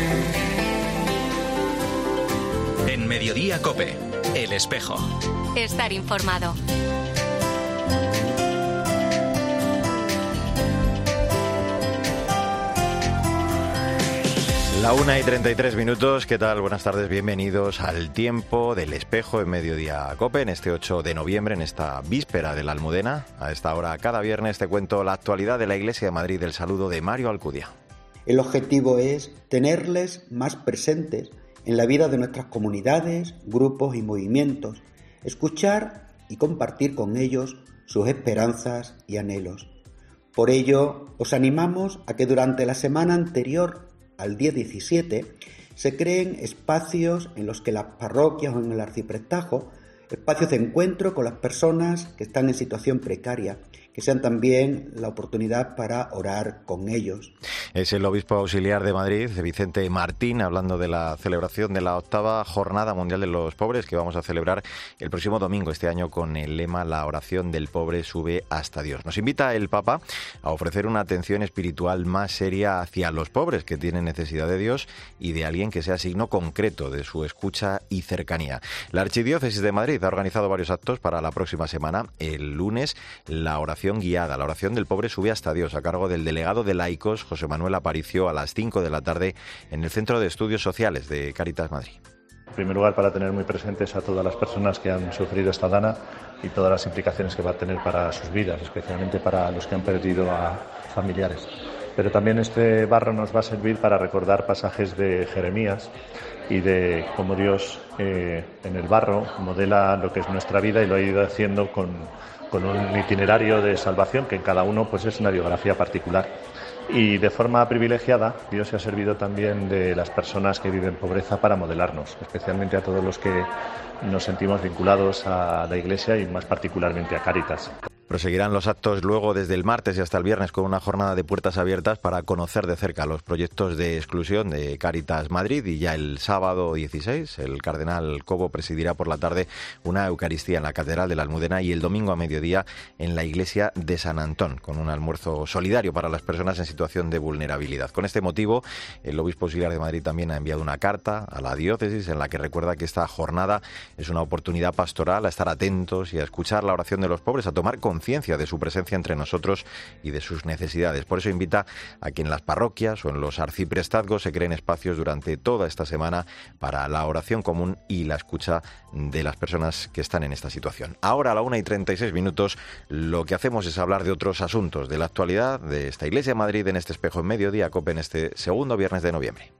En Mediodía COPE, El Espejo. Estar informado. La 1:33, ¿qué tal? Buenas tardes, bienvenidos al tiempo del Espejo en Mediodía COPE, en este 8 de noviembre, en esta víspera de la Almudena. A esta hora, cada viernes, te cuento la actualidad de la Iglesia de Madrid. El saludo de Mario Alcudia. El objetivo es tenerles más presentes en la vida de nuestras comunidades, grupos y movimientos, escuchar y compartir con ellos sus esperanzas y anhelos. Por ello, os animamos a que durante la semana anterior al día 17 se creen espacios en los que las parroquias o en el arciprestajo, espacios de encuentro con las personas que están en situación precaria, que sean también la oportunidad para orar con ellos. Es el obispo auxiliar de Madrid, Vicente Martín, hablando de la celebración de la 8ª Jornada Mundial de los Pobres, que vamos a celebrar el próximo domingo, este año con el lema "La oración del pobre sube hasta Dios". Nos invita el Papa a ofrecer una atención espiritual más seria hacia los pobres que tienen necesidad de Dios y de alguien que sea signo concreto de su escucha y cercanía. La Archidiócesis de Madrid ha organizado varios actos para la próxima semana. El lunes, la oración guiada, la oración del pobre sube hasta Dios, a cargo del delegado de laicos, José Manuel Aparicio, a las 5 de la tarde en el Centro de Estudios Sociales de Cáritas Madrid. En primer lugar, para tener muy presentes a todas las personas que han sufrido esta dana y todas las implicaciones que va a tener para sus vidas, especialmente para los que han perdido a familiares. Pero también este barro nos va a servir para recordar pasajes de Jeremías y de cómo Dios en el barro modela lo que es nuestra vida y lo ha ido haciendo con un itinerario de salvación que en cada uno pues es una biografía particular. Y de forma privilegiada, Dios se ha servido también de las personas que viven pobreza para modelarnos, especialmente a todos los que nos sentimos vinculados a la Iglesia y más particularmente a Cáritas. Proseguirán los actos luego desde el martes y hasta el viernes con una jornada de puertas abiertas para conocer de cerca los proyectos de exclusión de Cáritas Madrid, y ya el sábado 16 el cardenal Cobo presidirá por la tarde una Eucaristía en la Catedral de la Almudena y el domingo a mediodía en la Iglesia de San Antón, con un almuerzo solidario para las personas en situación de vulnerabilidad. Con este motivo, el obispo auxiliar de Madrid también ha enviado una carta a la diócesis en la que recuerda que esta jornada es una oportunidad pastoral a estar atentos y a escuchar la oración de los pobres, a tomar conciencia de su presencia entre nosotros y de sus necesidades. Por eso invita a que en las parroquias o en los arciprestazgos se creen espacios durante toda esta semana para la oración común y la escucha de las personas que están en esta situación. Ahora, a la 1:36, lo que hacemos es hablar de otros asuntos, de la actualidad de esta Iglesia de Madrid en este Espejo en Mediodía COPE en este segundo viernes de noviembre.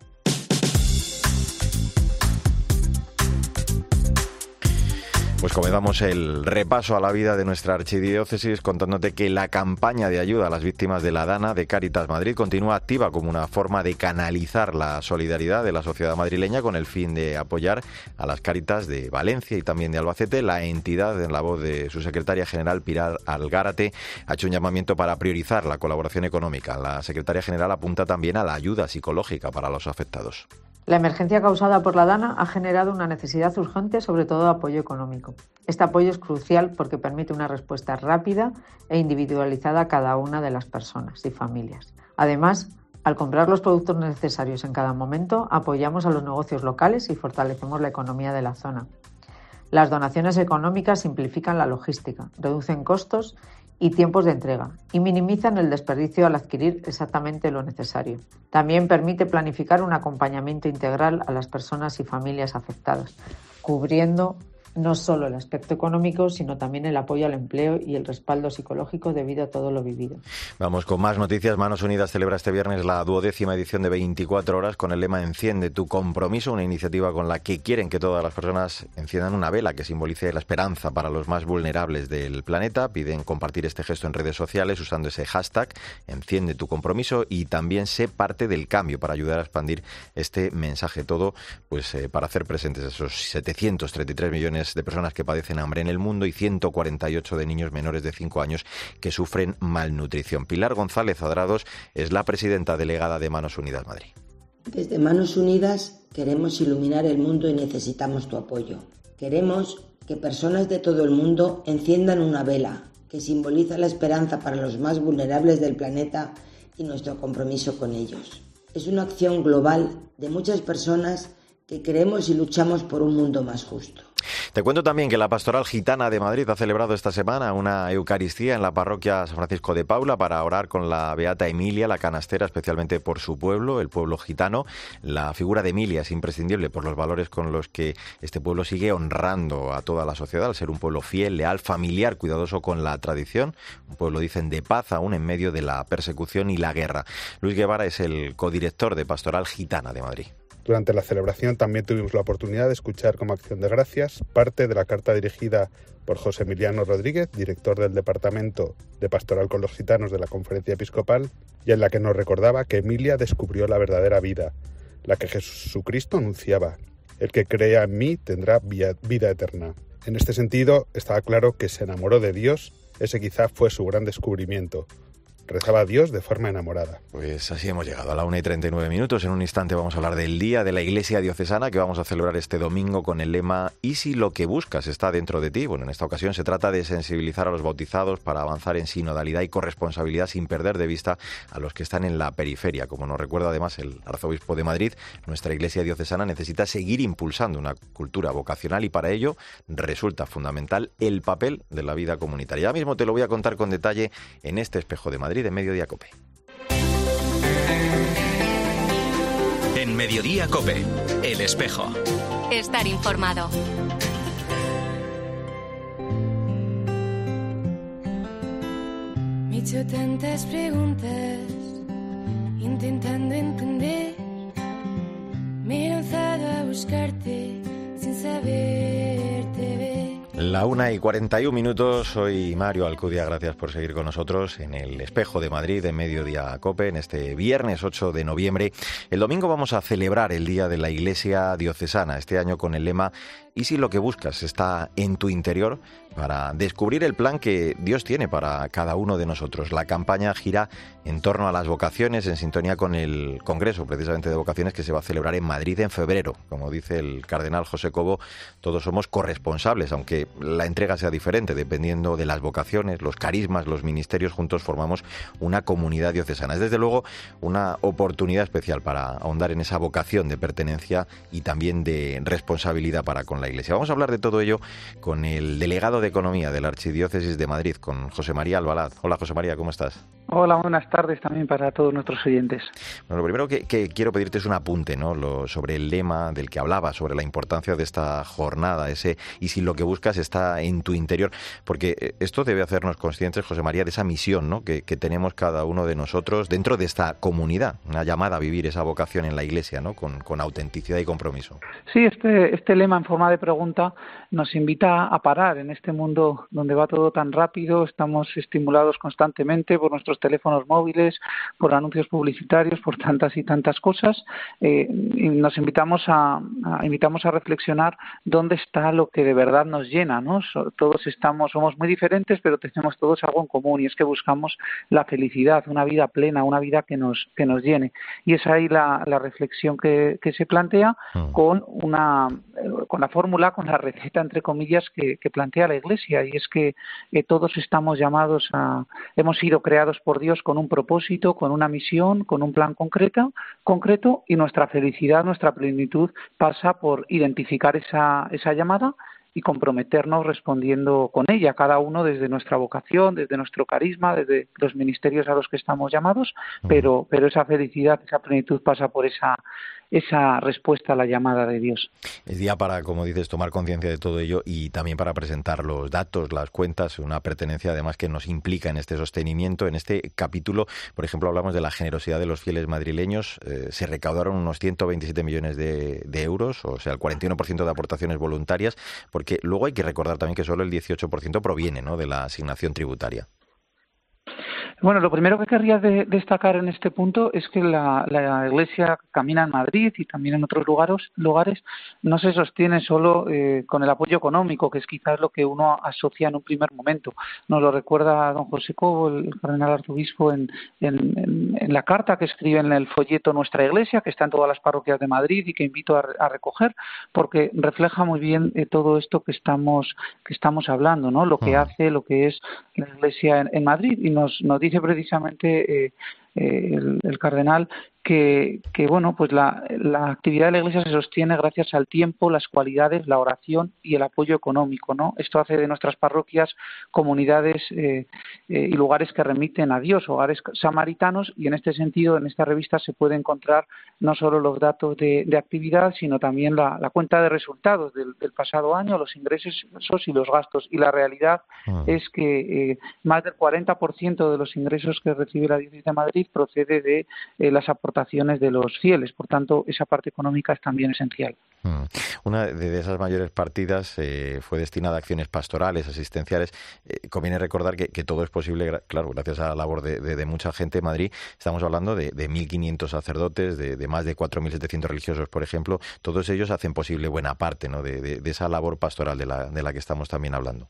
Pues comenzamos el repaso a la vida de nuestra archidiócesis contándote que la campaña de ayuda a las víctimas de la dana de Cáritas Madrid continúa activa como una forma de canalizar la solidaridad de la sociedad madrileña con el fin de apoyar a las Cáritas de Valencia y también de Albacete. La entidad, en la voz de su secretaria general Pilar Algárate, ha hecho un llamamiento para priorizar la colaboración económica. La secretaria general apunta también a la ayuda psicológica para los afectados. La emergencia causada por la dana ha generado una necesidad urgente, sobre todo de apoyo económico. Este apoyo es crucial porque permite una respuesta rápida e individualizada a cada una de las personas y familias. Además, al comprar los productos necesarios en cada momento, apoyamos a los negocios locales y fortalecemos la economía de la zona. Las donaciones económicas simplifican la logística, reducen costos y tiempos de entrega y minimizan el desperdicio al adquirir exactamente lo necesario. También permite planificar un acompañamiento integral a las personas y familias afectadas, cubriendo no solo el aspecto económico, sino también el apoyo al empleo y el respaldo psicológico debido a todo lo vivido. Vamos con más noticias. Manos Unidas celebra este viernes la 12ª edición de 24 horas con el lema "Enciende tu compromiso", una iniciativa con la que quieren que todas las personas enciendan una vela que simbolice la esperanza para los más vulnerables del planeta. Piden compartir este gesto en redes sociales usando ese hashtag "Enciende tu compromiso" y también sé parte del cambio para ayudar a expandir este mensaje. Todo pues para hacer presentes esos 733 millones de personas que padecen hambre en el mundo y 148 de niños menores de 5 años que sufren malnutrición. Pilar González Adrados es la presidenta delegada de Manos Unidas Madrid. Desde Manos Unidas queremos iluminar el mundo y necesitamos tu apoyo. Queremos que personas de todo el mundo enciendan una vela que simboliza la esperanza para los más vulnerables del planeta y nuestro compromiso con ellos. Es una acción global de muchas personas que creemos y luchamos por un mundo más justo. Te cuento también que la Pastoral Gitana de Madrid ha celebrado esta semana una Eucaristía en la parroquia San Francisco de Paula para orar con la beata Emilia, la canastera, especialmente por su pueblo, el pueblo gitano. La figura de Emilia es imprescindible por los valores con los que este pueblo sigue honrando a toda la sociedad, al ser un pueblo fiel, leal, familiar, cuidadoso con la tradición, un pueblo, dicen, de paz aún en medio de la persecución y la guerra. Luis Guevara es el codirector de Pastoral Gitana de Madrid. Durante la celebración también tuvimos la oportunidad de escuchar como acción de gracias parte de la carta dirigida por José Emiliano Rodríguez, director del Departamento de Pastoral con los Gitanos de la Conferencia Episcopal, y en la que nos recordaba que Emilia descubrió la verdadera vida, la que Jesucristo anunciaba. El que crea en mí tendrá vida eterna. En este sentido, estaba claro que se enamoró de Dios, ese quizá fue su gran descubrimiento. Rezaba a Dios de forma enamorada. Pues así hemos llegado a la 1:39. En un instante vamos a hablar del Día de la Iglesia Diocesana que vamos a celebrar este domingo con el lema «¿Y si lo que buscas está dentro de ti?». Bueno, en esta ocasión se trata de sensibilizar a los bautizados para avanzar en sinodalidad y corresponsabilidad sin perder de vista a los que están en la periferia. Como nos recuerda además el arzobispo de Madrid, nuestra Iglesia Diocesana necesita seguir impulsando una cultura vocacional y para ello resulta fundamental el papel de la vida comunitaria. Ya mismo te lo voy a contar con detalle en este Espejo de Madrid de Mediodía COPE. En Mediodía COPE, El Espejo. Estar informado. Me he hecho tantas preguntas, intentando entender. Me he lanzado a buscarte sin saberte ver. La 1:41, soy Mario Alcudia, gracias por seguir con nosotros en el Espejo de Madrid de Mediodía COPE en este viernes 8 de noviembre. El domingo vamos a celebrar el Día de la Iglesia Diocesana, este año con el lema «¿Y si lo que buscas está en tu interior?», para descubrir el plan que Dios tiene para cada uno de nosotros. La campaña gira en torno a las vocaciones, en sintonía con el Congreso precisamente de Vocaciones que se va a celebrar en Madrid en febrero. Como dice el cardenal José Cobo, todos somos corresponsables, aunque la entrega sea diferente, dependiendo de las vocaciones, los carismas, los ministerios, juntos formamos una comunidad diocesana. Es desde luego una oportunidad especial para ahondar en esa vocación de pertenencia y también de responsabilidad para con la Iglesia. Vamos a hablar de todo ello con el delegado de Economía de la Archidiócesis de Madrid, con José María Albalaz. Hola, José María, ¿cómo estás? Hola, buenas tardes también para todos nuestros oyentes. Bueno, lo primero que quiero pedirte es un apunte, ¿no? Sobre el lema del que hablaba, sobre la importancia de esta jornada, ese «y si lo que buscas está en tu interior», porque esto debe hacernos conscientes, José María, de esa misión, ¿no?, que tenemos cada uno de nosotros dentro de esta comunidad, una llamada a vivir esa vocación en la Iglesia, ¿no?, con autenticidad y compromiso. Sí, este lema en forma de pregunta nos invita a parar en este mundo donde va todo tan rápido, estamos estimulados constantemente por nuestros teléfonos móviles, por anuncios publicitarios, por tantas y tantas cosas, y nos invitamos a reflexionar dónde está lo que de verdad nos llena, ¿no? Todos somos muy diferentes, pero tenemos todos algo en común, y es que buscamos la felicidad, una vida plena, una vida que nos llene. Y es ahí la reflexión que se plantea con la fórmula, con la receta, entre comillas, que plantea la Iglesia, y es que todos estamos llamados hemos sido creados por Dios con un propósito, con una misión, con un plan concreto, y nuestra felicidad, nuestra plenitud pasa por identificar esa llamada y comprometernos respondiendo con ella, cada uno desde nuestra vocación, desde nuestro carisma, desde los ministerios a los que estamos llamados, pero esa felicidad, esa plenitud pasa por esa respuesta a la llamada de Dios. Es día para, como dices, tomar conciencia de todo ello y también para presentar los datos, las cuentas, una pertenencia además que nos implica en este sostenimiento. En este capítulo, por ejemplo, hablamos de la generosidad de los fieles madrileños. Se recaudaron unos 127 millones de euros, o sea, el 41% de aportaciones voluntarias, porque luego hay que recordar también que solo el 18% proviene, ¿no?, de la asignación tributaria. Bueno, lo primero que querría destacar en este punto es que la Iglesia Camina en Madrid y también en otros lugares no se sostiene solo con el apoyo económico, que es quizás lo que uno asocia en un primer momento. Nos lo recuerda don José Cobo, el cardenal arzobispo, en la carta que escribe en el folleto Nuestra Iglesia, que está en todas las parroquias de Madrid y que invito a recoger, porque refleja muy bien todo esto que estamos hablando, ¿no? Lo que hace, lo que es la Iglesia en Madrid, y nos dice precisamente el cardenal bueno, pues la actividad de la Iglesia se sostiene gracias al tiempo, las cualidades, la oración y el apoyo económico, ¿no? Esto hace de nuestras parroquias comunidades y lugares que remiten a Dios, hogares samaritanos, y en este sentido, en esta revista se puede encontrar no solo los datos de actividad, sino también la cuenta de resultados del pasado año, los ingresos y los gastos. Y la realidad es que más del 40% de los ingresos que recibe la Diócesis de Madrid procede de las aportaciones de los fieles. Por tanto, esa parte económica es también esencial. Una de esas mayores partidas fue destinada a acciones pastorales, asistenciales. Conviene recordar que todo es posible, claro, gracias a la labor de mucha gente en Madrid. Estamos hablando de 1.500 sacerdotes, de más de 4.700 religiosos, por ejemplo. Todos ellos hacen posible buena parte, ¿no?, de esa labor pastoral de la que estamos también hablando.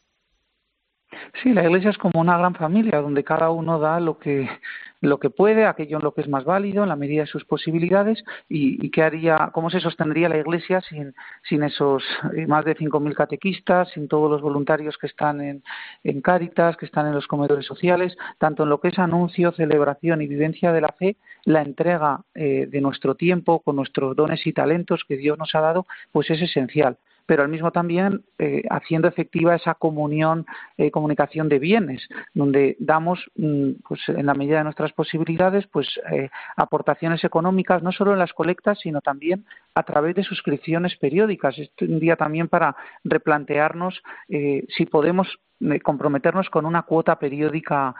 Sí, la Iglesia es como una gran familia donde cada uno da lo que puede, aquello en lo que es más válido, en la medida de sus posibilidades, y cómo se sostendría la Iglesia sin esos más de 5.000 catequistas, sin todos los voluntarios que están en Cáritas, que están en los comedores sociales, tanto en lo que es anuncio, celebración y vivencia de la fe, la entrega de nuestro tiempo con nuestros dones y talentos que Dios nos ha dado, pues es esencial. Pero al mismo también haciendo efectiva esa comunicación de bienes, donde damos, pues en la medida de nuestras posibilidades, pues aportaciones económicas, no solo en las colectas, sino también a través de suscripciones periódicas. Es un día también para replantearnos si podemos comprometernos con una cuota periódica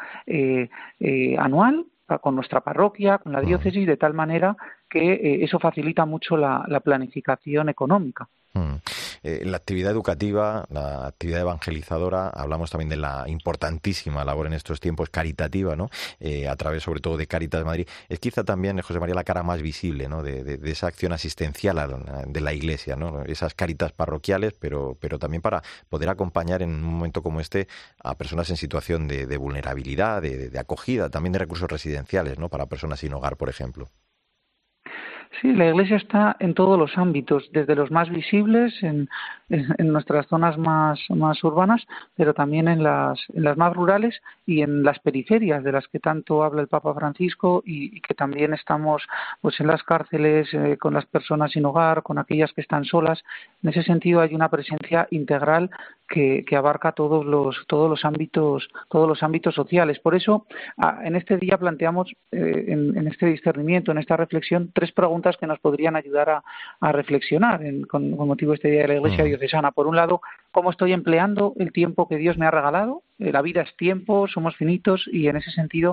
anual, con nuestra parroquia, con la diócesis, de tal manera que eso facilita mucho la planificación económica. La actividad educativa, la actividad evangelizadora, hablamos también de la importantísima labor en estos tiempos caritativa, ¿no? A través sobre todo de Cáritas Madrid. Es quizá también, José María, la cara más visible, ¿no?, de esa acción asistencial de la Iglesia, ¿no? Esas Cáritas parroquiales, pero también para poder acompañar en un momento como este a personas en situación de vulnerabilidad, de acogida, también de recursos residenciales, ¿no?, para personas sin hogar, por ejemplo. Sí, la Iglesia está en todos los ámbitos, desde los más visibles, en nuestras zonas más urbanas, pero también en las más rurales y en las periferias, de las que tanto habla el Papa Francisco, y que también estamos pues en las cárceles, con las personas sin hogar, con aquellas que están solas. En ese sentido hay una presencia integral que abarca todos los ámbitos sociales. Por eso, en este día planteamos, en este discernimiento, en esta reflexión, 3 preguntas que nos podrían ayudar a reflexionar con motivo de este Día de la Iglesia Diocesana. Por un lado, ¿cómo estoy empleando el tiempo que Dios me ha regalado? La vida es tiempo, somos finitos, y en ese sentido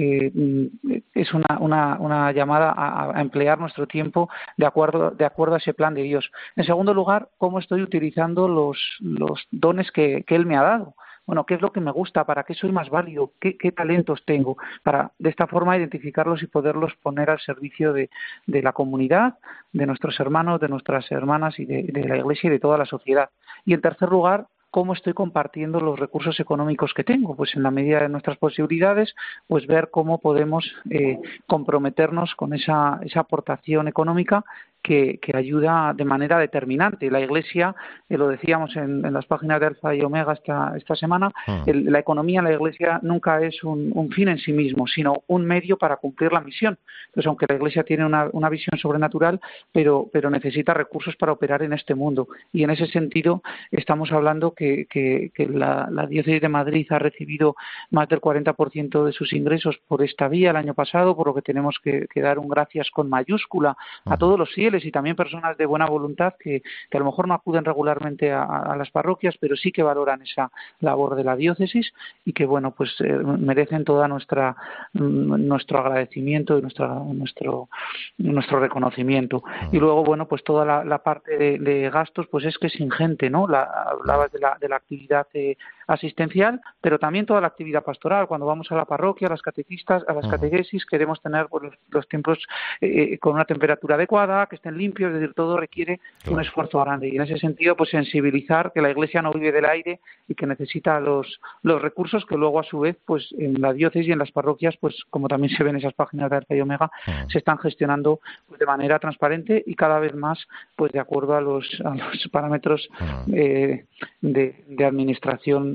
es una llamada a emplear nuestro tiempo de acuerdo a ese plan de Dios. En segundo lugar, ¿cómo estoy utilizando los dones que Él me ha dado? Bueno, ¿qué es lo que me gusta? ¿Para qué soy más válido? ¿Qué talentos tengo? Para de esta forma identificarlos y poderlos poner al servicio de la comunidad, de nuestros hermanos, de nuestras hermanas y de la Iglesia y de toda la sociedad. Y en tercer lugar, ¿cómo estoy compartiendo los recursos económicos que tengo? Pues en la medida de nuestras posibilidades, pues ver cómo podemos comprometernos con esa aportación económica que ayuda de manera determinante. La Iglesia, lo decíamos en las páginas de Alfa y Omega esta semana, la economía en la Iglesia nunca es un fin en sí mismo, sino un medio para cumplir la misión. Entonces, aunque la Iglesia tiene una visión sobrenatural, pero necesita recursos para operar en este mundo. Y en ese sentido estamos hablando que la Diócesis de Madrid ha recibido más del 40% de sus ingresos por esta vía el año pasado, por lo que tenemos que dar un gracias con mayúscula a todos los fieles y también personas de buena voluntad que a lo mejor no acuden regularmente a las parroquias, pero sí que valoran esa labor de la diócesis y que, bueno, pues merecen toda nuestro agradecimiento y nuestro reconocimiento. Y luego, bueno, pues toda la parte de gastos, pues es que es ingente, ¿no? Hablabas de la actividad asistencial, pero también toda la actividad pastoral. Cuando vamos a la parroquia, a las catequesis, queremos tener pues, los tiempos con una temperatura adecuada, que estén limpios, es decir, todo requiere un esfuerzo grande. Y en ese sentido, pues sensibilizar que la Iglesia no vive del aire y que necesita los recursos que luego, a su vez, pues en la diócesis y en las parroquias, pues como también se ven en esas páginas de Alfa y Omega, se están gestionando pues, de manera transparente y cada vez más pues de acuerdo a los parámetros de administración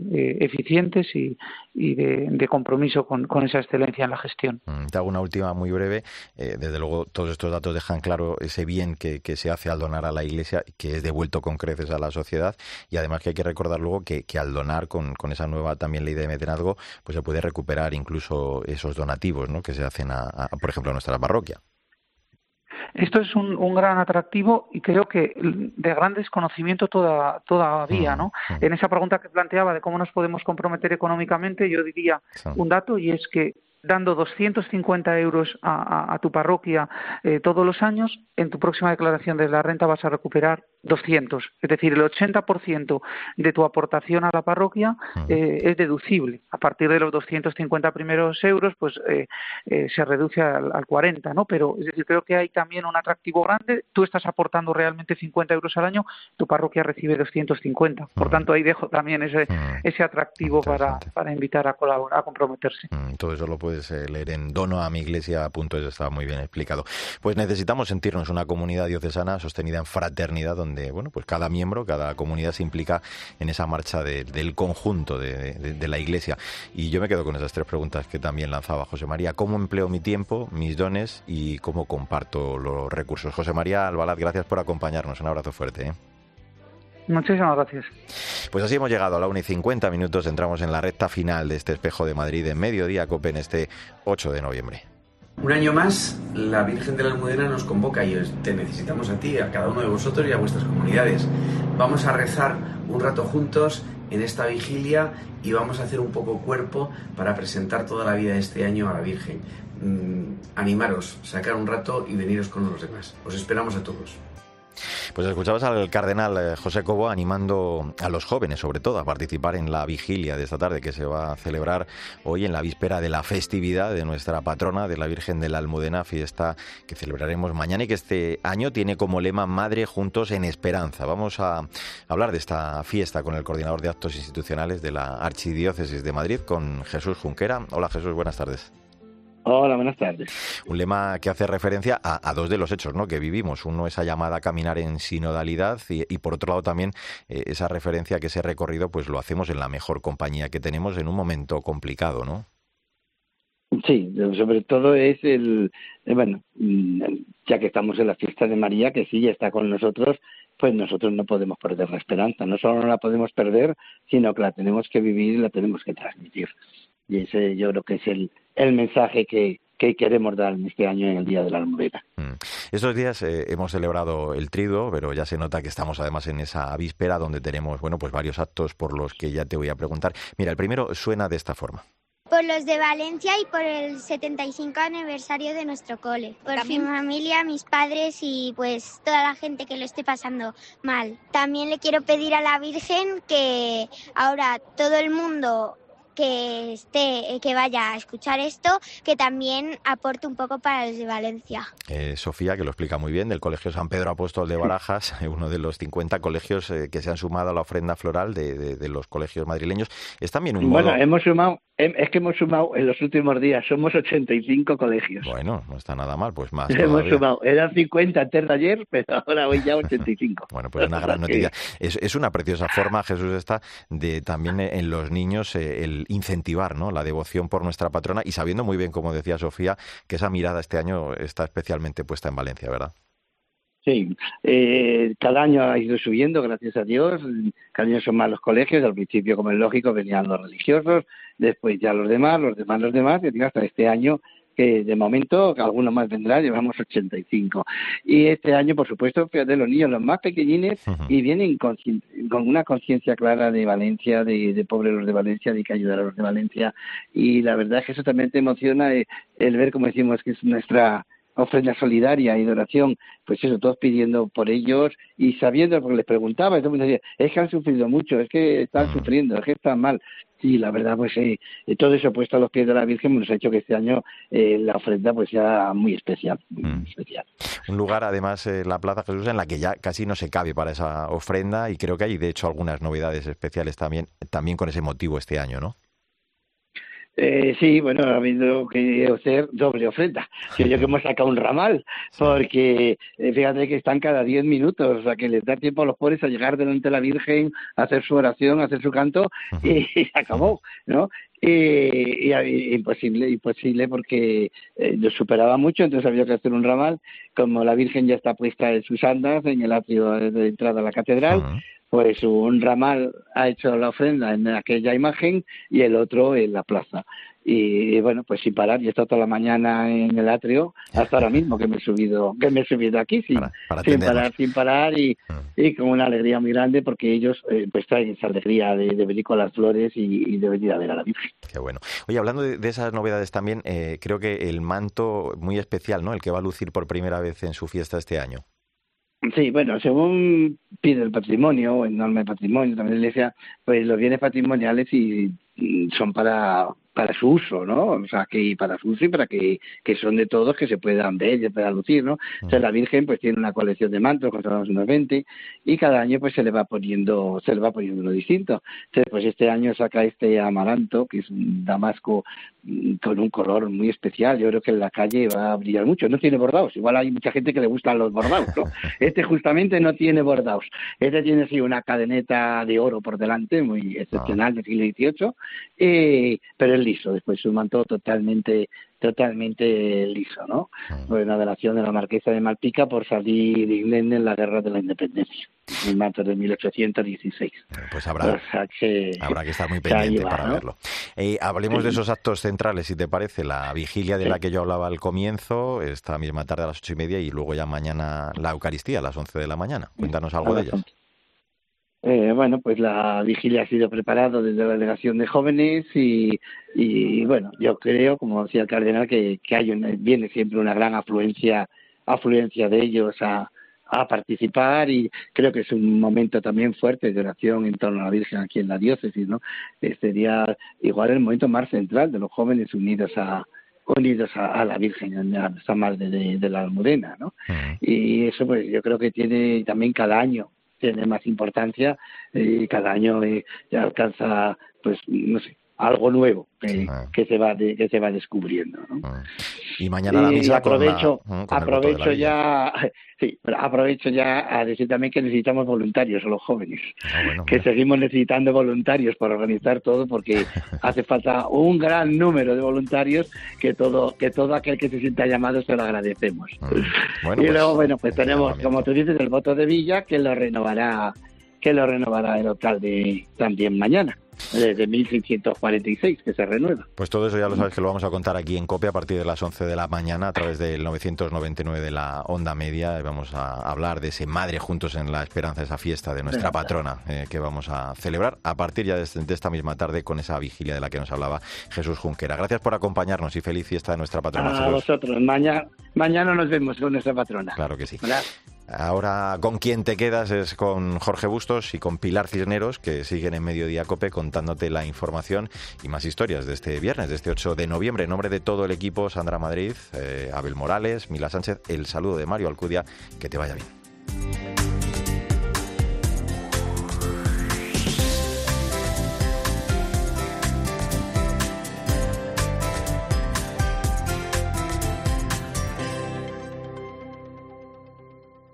sean eficientes y de compromiso con esa excelencia en la gestión. Te hago una última muy breve. Desde luego, todos estos datos dejan claro ese bien que se hace al donar a la Iglesia, que es devuelto con creces a la sociedad, y además que hay que recordar luego que al donar con esa nueva también ley de mecenazgo, pues se puede recuperar incluso esos donativos, ¿no?, que se hacen por ejemplo, a nuestra parroquia. Esto es un gran atractivo y creo que de gran desconocimiento todavía, ¿no? En esa pregunta que planteaba de cómo nos podemos comprometer económicamente, yo diría un dato, y es que dando 250 euros a tu parroquia todos los años, en tu próxima declaración de la renta vas a recuperar 200. Es decir, el 80% de tu aportación a la parroquia es deducible. A partir de los 250 primeros euros, pues se reduce al 40, ¿no? Pero, es decir, creo que hay también un atractivo grande. Tú estás aportando realmente 50 euros al año, tu parroquia recibe 250. Por tanto, ahí dejo también ese atractivo para invitar a colaborar, a comprometerse. Todo eso lo puedes leer en donoamiglesia.es, está muy bien explicado. Pues necesitamos sentirnos una comunidad diocesana sostenida en fraternidad, donde pues cada miembro, cada comunidad se implica en esa marcha del conjunto de la Iglesia. Y yo me quedo con esas tres preguntas que también lanzaba José María: ¿cómo empleo mi tiempo, mis dones y cómo comparto los recursos? José María Albalaz, gracias por acompañarnos. Un abrazo fuerte. Muchísimas gracias. Pues así hemos llegado a la 1:50, entramos en la recta final de este Espejo de Madrid en Mediodía Cope en este 8 de noviembre. Un año más, la Virgen de la Almudena nos convoca y te necesitamos a ti, a cada uno de vosotros y a vuestras comunidades. Vamos a rezar un rato juntos en esta vigilia y vamos a hacer un poco cuerpo para presentar toda la vida de este año a la Virgen. Animaros, sacar un rato y veniros con los demás. Os esperamos a todos. Pues escuchabas al cardenal José Cobo animando a los jóvenes, sobre todo, a participar en la vigilia de esta tarde que se va a celebrar hoy en la víspera de la festividad de nuestra patrona, de la Virgen de la Almudena, fiesta que celebraremos mañana y que este año tiene como lema Madre juntos en esperanza. Vamos a hablar de esta fiesta con el coordinador de actos institucionales de la Archidiócesis de Madrid, con Jesús Junquera. Hola Jesús, buenas tardes. Hola, buenas tardes. Un lema que hace referencia a dos de los hechos, ¿no?, que vivimos. Uno, esa llamada a caminar en sinodalidad y por otro lado también esa referencia que ese recorrido pues lo hacemos en la mejor compañía que tenemos en un momento complicado, ¿no? Sí, sobre todo es ya que estamos en la fiesta de María, que sí está con nosotros, pues nosotros no podemos perder la esperanza. No solo no la podemos perder, sino que la tenemos que vivir y la tenemos que transmitir. Y ese yo creo que es el mensaje que queremos dar en este año en el Día de la Almudena. Estos días hemos celebrado el Triduo, pero ya se nota que estamos además en esa víspera donde tenemos pues varios actos por los que ya te voy a preguntar. Mira, el primero suena de esta forma. Por los de Valencia y por el 75 aniversario de nuestro cole. Por mi familia, mis padres y pues toda la gente que lo esté pasando mal. También le quiero pedir a la Virgen que ahora todo el mundo que vaya a escuchar esto, que también aporte un poco para los de Valencia. Sofía, que lo explica muy bien, del Colegio San Pedro Apóstol de Barajas, uno de los 50 colegios que se han sumado a la ofrenda floral de los colegios madrileños. Es también un modo... Bueno, hemos sumado en los últimos días, somos 85 colegios. Bueno, no está nada mal, pues más hemos sumado, eran 50 antes de ayer, pero ahora hoy ya 85. Bueno, pues una gran noticia. Es una preciosa forma, Jesús, esta de también en los niños el incentivar, ¿no?, la devoción por nuestra patrona, y sabiendo muy bien, como decía Sofía, que esa mirada este año está especialmente puesta en Valencia, ¿verdad? Sí, cada año ha ido subiendo, gracias a Dios. Cada año son más los colegios. Al principio, como es lógico, venían los religiosos, después ya los demás, y hasta este año, que de momento algunos más vendrán, llevamos 85. Y este año, por supuesto, fíjate, los niños, los más pequeñines, y vienen con una conciencia clara de Valencia, de pobres los de Valencia, de que ayudar a los de Valencia. Y la verdad es que eso también te emociona, el ver, como decimos, que es nuestra ofrenda solidaria y de oración, pues eso, todos pidiendo por ellos y sabiendo, porque les preguntaba, y todo el mundo decía, es que han sufrido mucho, es que están sufriendo, es que están mal. Y la verdad, pues todo eso puesto a los pies de la Virgen nos ha hecho que este año la ofrenda pues sea muy especial, muy especial. Un lugar, además, la Plaza Jesús, en la que ya casi no se cabe para esa ofrenda, y creo que hay, de hecho, algunas novedades especiales también con ese motivo este año, ¿no? Sí, bueno, ha habido que hacer doble ofrenda. Yo que hemos sacado un ramal, porque fíjate que están cada 10 minutos, o sea, que les da tiempo a los pobres a llegar delante de la Virgen, a hacer su oración, a hacer su canto, y se acabó, ¿no? Imposible porque nos superaba mucho, entonces había que hacer un ramal. Como la Virgen ya está puesta en sus andas, en el atrio de entrada a la catedral, pues un ramal ha hecho la ofrenda en aquella imagen y el otro en la plaza. Y bueno, pues sin parar, y he estado toda la mañana en el atrio hasta ahora mismo que me he subido aquí sin parar y con una alegría muy grande, porque ellos pues traen esa alegría de venir con las flores y de venir a ver a la Virgen. Qué bueno. Oye, hablando de esas novedades también, creo que el manto muy especial, ¿no? El que va a lucir por primera vez en su fiesta este año. Sí, bueno, según pide el patrimonio, el enorme patrimonio también la Iglesia, pues los bienes patrimoniales y son para su uso, ¿no? O sea, que para su uso y para que son de todos, que se puedan ver y se puedan lucir, ¿no? O sea, la Virgen pues tiene una colección de mantos, controlamos unos 20, y cada año pues se le va poniendo uno distinto. Entonces, pues este año saca este amaranto, que es un damasco con un color muy especial. Yo creo que en la calle va a brillar mucho. No tiene bordados, igual hay mucha gente que le gustan los bordados, ¿no? Este justamente no tiene bordados. Este tiene sí una cadeneta de oro por delante, muy excepcional, del siglo XVIII, pero es liso. Después un manto totalmente liso, ¿no? Pues una donación de la marquesa de Malpica por salir indemne en la guerra de la independencia, el manto de 1816. Pues habrá que estar muy pendiente para verlo. Hablemos de esos actos centrales, si te parece, la vigilia de la que yo hablaba al comienzo, esta misma tarde a las 8:30, y luego ya mañana la Eucaristía a las 11 de la mañana. Cuéntanos algo de ellas. Bueno, pues la vigilia ha sido preparada desde la delegación de jóvenes y bueno, yo creo, como decía el cardenal, que viene siempre una gran afluencia de ellos a participar, y creo que es un momento también fuerte de oración en torno a la Virgen aquí en la diócesis, ¿no? Sería igual el momento más central de los jóvenes unidos a la Virgen, a San Madre de la Almudena, ¿no? Y eso pues yo creo que tiene también cada año tiene más importancia, y cada año ya alcanza, pues no sé, algo nuevo que se va descubriendo, ¿no? Y mañana la misa aprovecho ya a decir también que necesitamos voluntarios a los jóvenes, seguimos necesitando voluntarios para organizar todo, porque hace falta un gran número de voluntarios que todo aquel que se sienta llamado se lo agradecemos. Y luego, pues tenemos, como tú dices, el voto de Villa, que lo renovará el alcalde también mañana, desde 1646, que se renueva. Pues todo eso ya lo sabes que lo vamos a contar aquí en COPE a partir de las 11 de la mañana a través del 999 de la onda media, y vamos a hablar de ese Madre Juntos en la Esperanza, esa fiesta de nuestra patrona que vamos a celebrar a partir ya de esta misma tarde con esa vigilia de la que nos hablaba Jesús Junquera. Gracias por acompañarnos y feliz fiesta de nuestra patrona. A vosotros, mañana nos vemos con nuestra patrona. Claro que sí. Hola. Ahora con quien te quedas es con Jorge Bustos y con Pilar Cisneros, que siguen en Mediodía COPE contándote la información y más historias de este viernes, de este 8 de noviembre. En nombre de todo el equipo, Sandra Madrid, Abel Morales, Mila Sánchez, el saludo de Mario Alcudia, que te vaya bien.